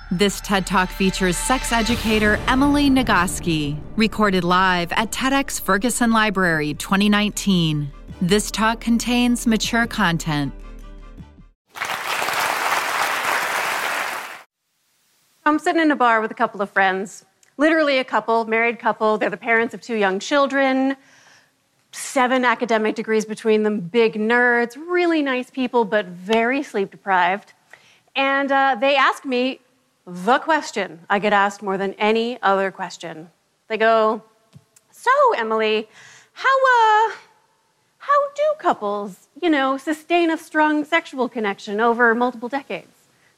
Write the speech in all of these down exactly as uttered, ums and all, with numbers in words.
This TED Talk features sex educator Emily Nagoski, recorded live at TEDx Ferguson Library twenty nineteen. This talk contains mature content. I'm sitting in a bar with a couple of friends, literally a couple, married couple. They're the parents of two young children, seven academic degrees between them, big nerds, really nice people, but very sleep deprived. And uh, they asked me the question I get asked more than any other question. They go, so, Emily, how, uh, how do couples, you know, sustain a strong sexual connection over multiple decades?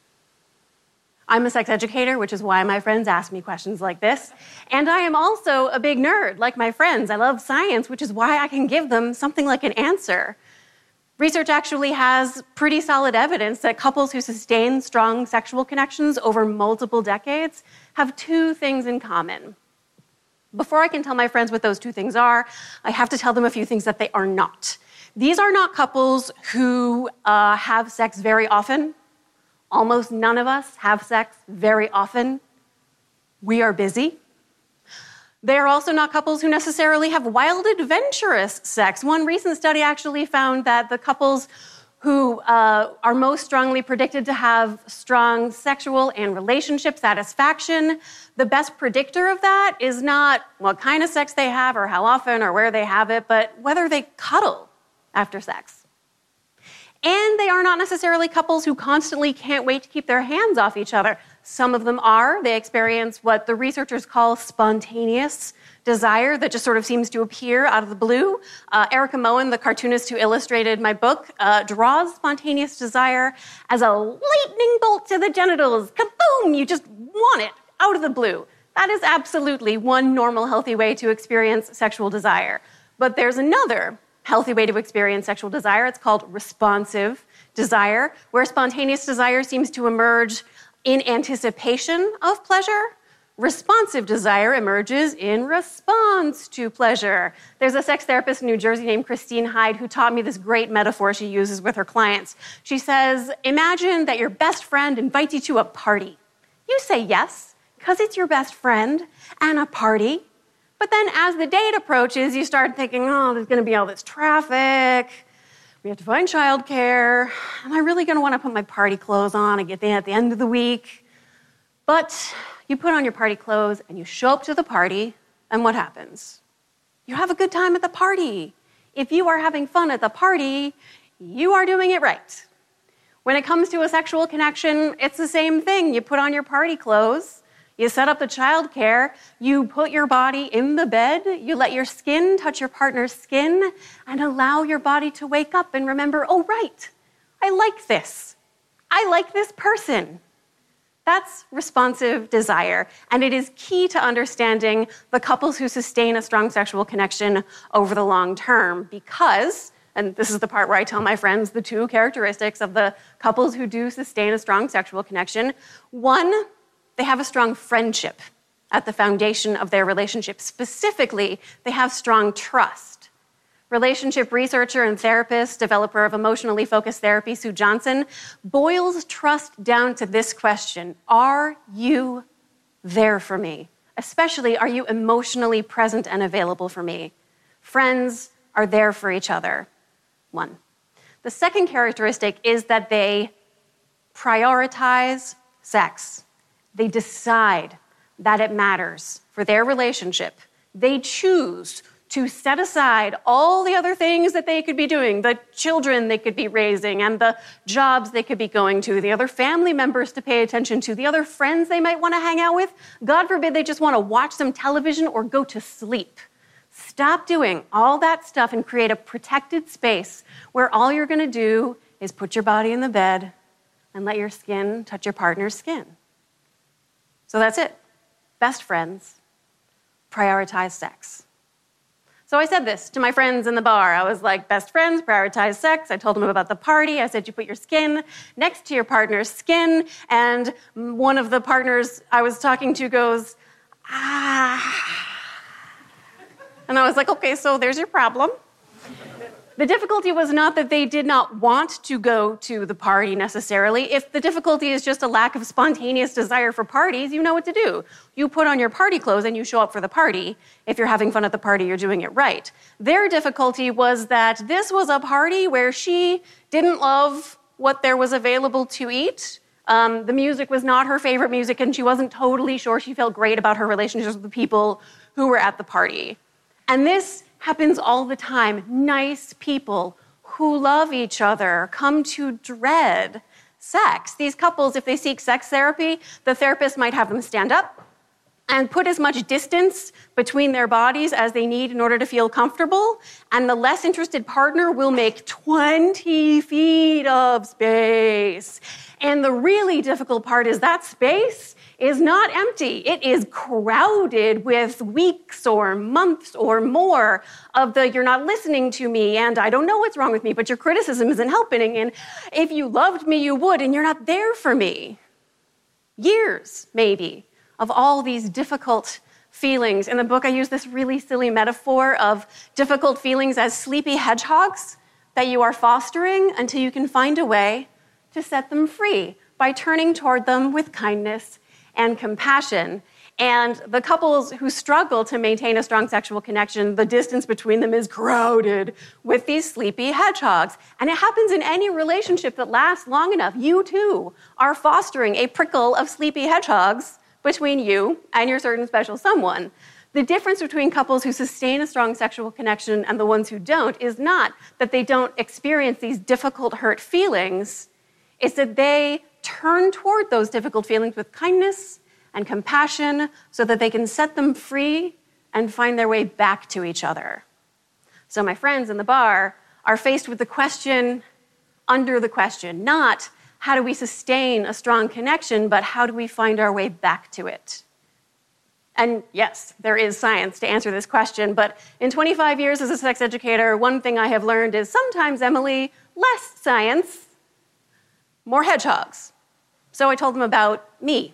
I'm a sex educator, which is why my friends ask me questions like this. And I am also a big nerd, like my friends. I love science, which is why I can give them something like an answer. Research actually has pretty solid evidence that couples who sustain strong sexual connections over multiple decades have two things in common. Before I can tell my friends what those two things are, I have to tell them a few things that they are not. These are not couples who uh, have sex very often. Almost none of us have sex very often. We are busy. They are also not couples who necessarily have wild, adventurous sex. One recent study actually found that the couples who uh, are most strongly predicted to have strong sexual and relationship satisfaction, the best predictor of that is not what kind of sex they have or how often or where they have it, but whether they cuddle after sex. And they are not necessarily couples who constantly can't wait to keep their hands off each other. Some of them are. They experience what the researchers call spontaneous desire that just sort of seems to appear out of the blue. Uh, Erica Moen, the cartoonist who illustrated my book, uh, draws spontaneous desire as a lightning bolt to the genitals. Kaboom! You just want it out of the blue. That is absolutely one normal, healthy way to experience sexual desire. But there's another healthy way to experience sexual desire. It's called responsive desire, where spontaneous desire seems to emerge in anticipation of pleasure. Responsive desire emerges in response to pleasure. There's a sex therapist in New Jersey named Christine Hyde who taught me this great metaphor she uses with her clients. She says, imagine that your best friend invites you to a party. You say yes, because it's your best friend and a party. But then as the date approaches, you start thinking, oh, there's going to be all this traffic. We have to find childcare. Am I really going to want to put my party clothes on and get there at the end of the week? But you put on your party clothes and you show up to the party, and what happens? You have a good time at the party. If you are having fun at the party, you are doing it right. When it comes to a sexual connection, it's the same thing. You put on your party clothes. You set up the childcare, you put your body in the bed, you let your skin touch your partner's skin, and allow your body to wake up and remember, oh, right, I like this. I like this person. That's responsive desire, and it is key to understanding the couples who sustain a strong sexual connection over the long term because, and this is the part where I tell my friends the two characteristics of the couples who do sustain a strong sexual connection. One, they have a strong friendship at the foundation of their relationship. Specifically, they have strong trust. Relationship researcher and therapist, developer of emotionally focused therapy, Sue Johnson, boils trust down to this question: are you there for me? Especially, are you emotionally present and available for me? Friends are there for each other. One. The second characteristic is that they prioritize sex. They decide that it matters for their relationship. They choose to set aside all the other things that they could be doing, the children they could be raising, and the jobs they could be going to, the other family members to pay attention to, the other friends they might want to hang out with. God forbid they just want to watch some television or go to sleep. Stop doing all that stuff and create a protected space where all you're going to do is put your body in the bed and let your skin touch your partner's skin. So that's it. Best friends prioritize sex. So I said this to my friends in the bar. I was like, best friends prioritize sex. I told them about the party. I said, you put your skin next to your partner's skin. And one of the partners I was talking to goes, ah. And I was like, okay, so there's your problem. The difficulty was not that they did not want to go to the party necessarily. If the difficulty is just a lack of spontaneous desire for parties, you know what to do. You put on your party clothes and you show up for the party. If you're having fun at the party, you're doing it right. Their difficulty was that this was a party where she didn't love what there was available to eat. Um, the music was not her favorite music, and she wasn't totally sure she felt great about her relationships with the people who were at the party. And this happens all the time. Nice people who love each other come to dread sex. These couples, if they seek sex therapy, the therapist might have them stand up and put as much distance between their bodies as they need in order to feel comfortable, and the less interested partner will make twenty feet of space. And the really difficult part is that space is not empty. It is crowded with weeks or months or more of the "you're not listening to me," and "I don't know what's wrong with me, but your criticism isn't helping," and "if you loved me, you would, and you're not there for me." Years, maybe, of all these difficult feelings. In the book, I use this really silly metaphor of difficult feelings as sleepy hedgehogs that you are fostering until you can find a way to set them free by turning toward them with kindness and compassion. And the couples who struggle to maintain a strong sexual connection, the distance between them is crowded with these sleepy hedgehogs. And it happens in any relationship that lasts long enough. You, too, are fostering a prickle of sleepy hedgehogs between you and your certain special someone. The difference between couples who sustain a strong sexual connection and the ones who don't is not that they don't experience these difficult, hurt feelings. It's that they turn toward those difficult feelings with kindness and compassion so that they can set them free and find their way back to each other. So my friends in the bar are faced with the question under the question, not how do we sustain a strong connection, but how do we find our way back to it? And yes, there is science to answer this question, but in twenty-five years as a sex educator, one thing I have learned is sometimes, Emily, less science, more hedgehogs. So I told them about me.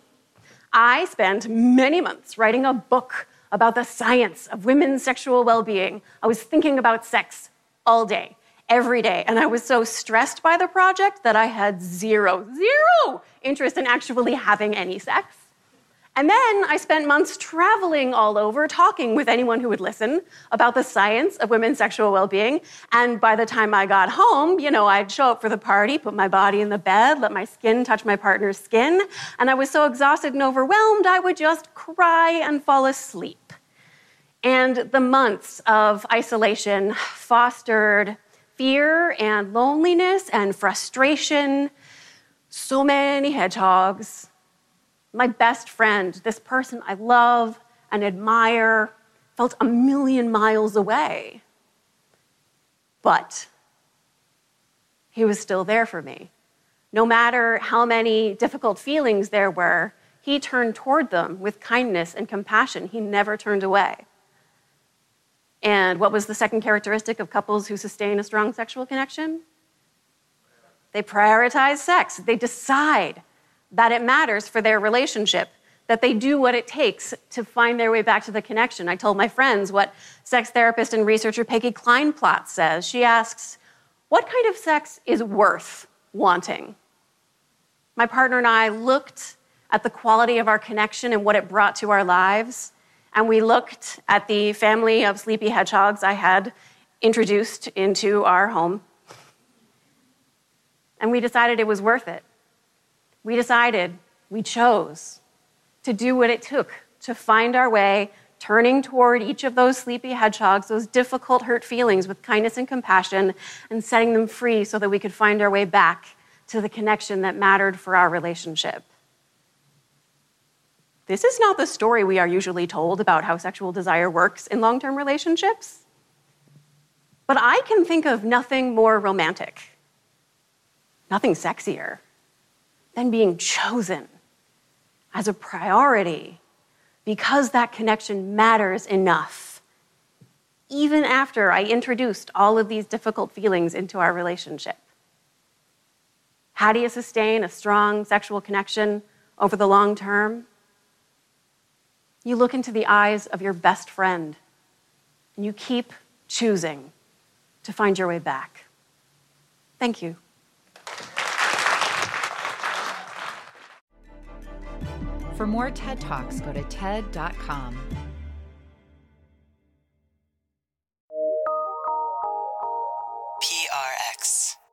I spent many months writing a book about the science of women's sexual well-being. I was thinking about sex all day, every day, and I was so stressed by the project that I had zero, zero interest in actually having any sex. And then I spent months traveling all over, talking with anyone who would listen about the science of women's sexual well-being. And by the time I got home, you know, I'd show up for the party, put my body in the bed, let my skin touch my partner's skin. And I was so exhausted and overwhelmed, I would just cry and fall asleep. And the months of isolation fostered fear and loneliness and frustration. So many hedgehogs. My best friend, this person I love and admire, felt a million miles away. But he was still there for me. No matter how many difficult feelings there were, he turned toward them with kindness and compassion. He never turned away. And what was the second characteristic of couples who sustain a strong sexual connection? They prioritize sex. They decide that it matters for their relationship, that they do what it takes to find their way back to the connection. I told my friends what sex therapist and researcher Peggy Kleinplatz says. She asks, what kind of sex is worth wanting? My partner and I looked at the quality of our connection and what it brought to our lives, and we looked at the family of sleepy hedgehogs I had introduced into our home, and we decided it was worth it. We decided, we chose to do what it took to find our way, turning toward each of those sleepy hedgehogs, those difficult, hurt feelings with kindness and compassion, and setting them free so that we could find our way back to the connection that mattered for our relationship. This is not the story we are usually told about how sexual desire works in long-term relationships. But I can think of nothing more romantic, nothing sexier, than being chosen as a priority because that connection matters enough, even after I introduced all of these difficult feelings into our relationship. How do you sustain a strong sexual connection over the long term? You look into the eyes of your best friend and you keep choosing to find your way back. Thank you. For more TED Talks, go to ted dot com. P R X.